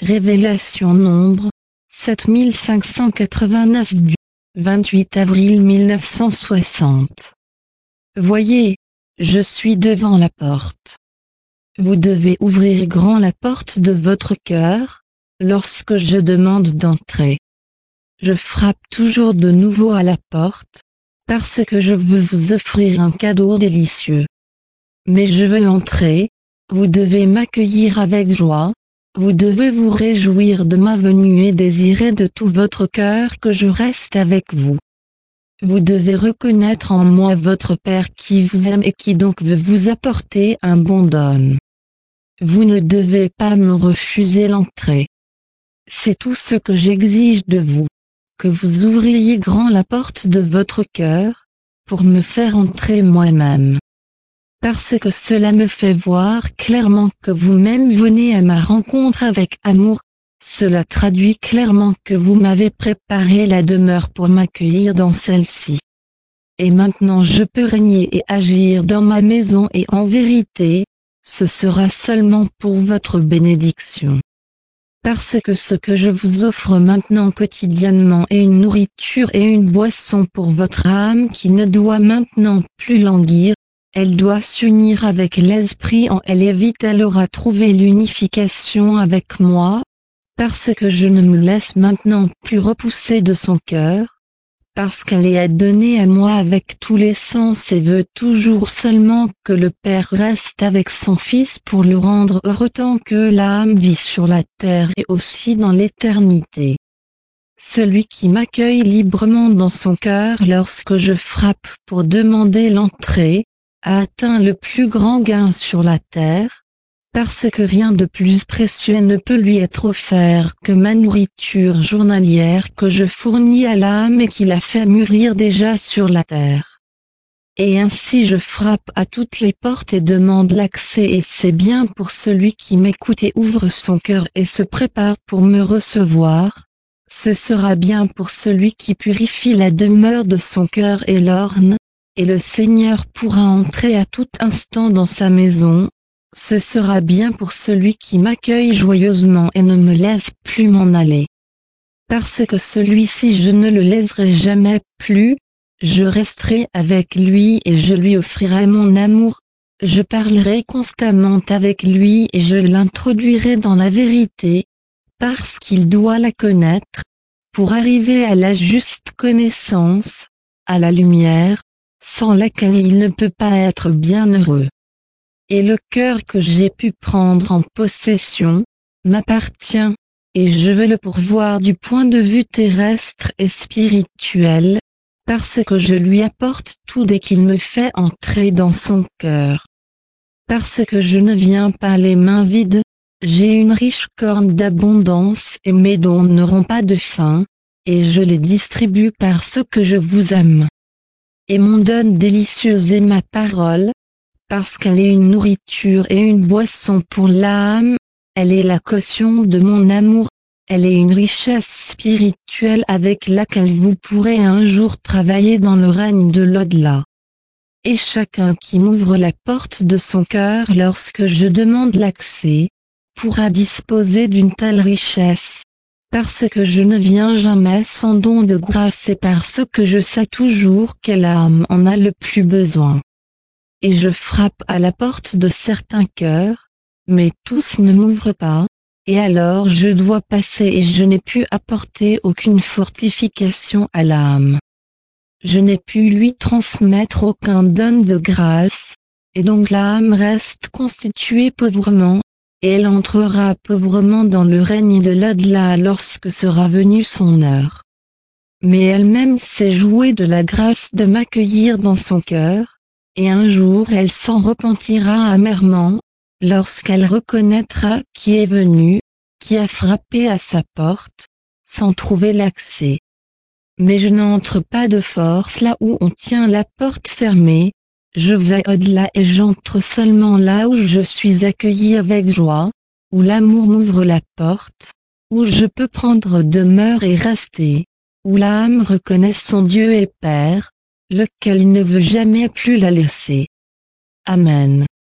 Révélation Nombre 7589 du 28 avril 1960. Voyez, je suis devant la porte. Vous devez ouvrir grand la porte de votre cœur, lorsque je demande d'entrer. Je frappe toujours de nouveau à la porte, parce que je veux vous offrir un cadeau délicieux. Mais je veux entrer, vous devez m'accueillir avec joie, vous devez vous réjouir de ma venue et désirer de tout votre cœur que je reste avec vous. Vous devez reconnaître en moi votre Père qui vous aime et qui donc veut vous apporter un bon don. Vous ne devez pas me refuser l'entrée. C'est tout ce que j'exige de vous, que vous ouvriez grand la porte de votre cœur, pour me faire entrer moi-même. Parce que cela me fait voir clairement que vous-même venez à ma rencontre avec amour, cela traduit clairement que vous m'avez préparé la demeure pour m'accueillir dans celle-ci. Et maintenant je peux régner et agir dans ma maison et en vérité, ce sera seulement pour votre bénédiction. Parce que ce que je vous offre maintenant quotidiennement est une nourriture et une boisson pour votre âme qui ne doit maintenant plus languir, elle doit s'unir avec l'Esprit en elle et vite elle aura trouvé l'unification avec moi, parce que je ne me laisse maintenant plus repousser de son cœur, parce qu'elle est donnée à moi avec tous les sens et veut toujours seulement que le Père reste avec son Fils pour le rendre heureux tant que l'âme vit sur la terre et aussi dans l'éternité. Celui qui m'accueille librement dans son cœur lorsque je frappe pour demander l'entrée, a atteint le plus grand gain sur la terre, parce que rien de plus précieux ne peut lui être offert que ma nourriture journalière que je fournis à l'âme et qui la fait mûrir déjà sur la terre. Et ainsi je frappe à toutes les portes et demande l'accès et c'est bien pour celui qui m'écoute et ouvre son cœur et se prépare pour me recevoir, ce sera bien pour celui qui purifie la demeure de son cœur et l'orne, et le Seigneur pourra entrer à tout instant dans sa maison, ce sera bien pour celui qui m'accueille joyeusement et ne me laisse plus m'en aller. Parce que celui-ci je ne le laisserai jamais plus, je resterai avec lui et je lui offrirai mon amour, je parlerai constamment avec lui et je l'introduirai dans la vérité, parce qu'il doit la connaître, pour arriver à la juste connaissance, à la lumière, sans laquelle il ne peut pas être bienheureux. Et le cœur que j'ai pu prendre en possession, m'appartient, et je veux le pourvoir du point de vue terrestre et spirituel, parce que je lui apporte tout dès qu'il me fait entrer dans son cœur. Parce que je ne viens pas les mains vides, j'ai une riche corne d'abondance et mes dons n'auront pas de fin, et je les distribue parce que je vous aime. Et mon don délicieux est ma parole, parce qu'elle est une nourriture et une boisson pour l'âme, elle est la caution de mon amour, elle est une richesse spirituelle avec laquelle vous pourrez un jour travailler dans le règne de l'au-delà. Et chacun qui m'ouvre la porte de son cœur lorsque je demande l'accès, pourra disposer d'une telle richesse, parce que je ne viens jamais sans don de grâce et parce que je sais toujours quelle âme en a le plus besoin. Et je frappe à la porte de certains cœurs, mais tous ne m'ouvrent pas, et alors je dois passer et je n'ai pu apporter aucune fortification à l'âme. Je n'ai pu lui transmettre aucun don de grâce, et donc l'âme reste constituée pauvrement, et elle entrera pauvrement dans le règne de l'au-delà lorsque sera venue son heure. Mais elle-même s'est jouée de la grâce de m'accueillir dans son cœur, et un jour elle s'en repentira amèrement, lorsqu'elle reconnaîtra qui est venu, qui a frappé à sa porte, sans trouver l'accès. Mais je n'entre pas de force là où on tient la porte fermée, je vais au-delà et j'entre seulement là où je suis accueilli avec joie, où l'amour m'ouvre la porte, où je peux prendre demeure et rester, où l'âme reconnaît son Dieu et Père, lequel ne veut jamais plus la laisser. Amen.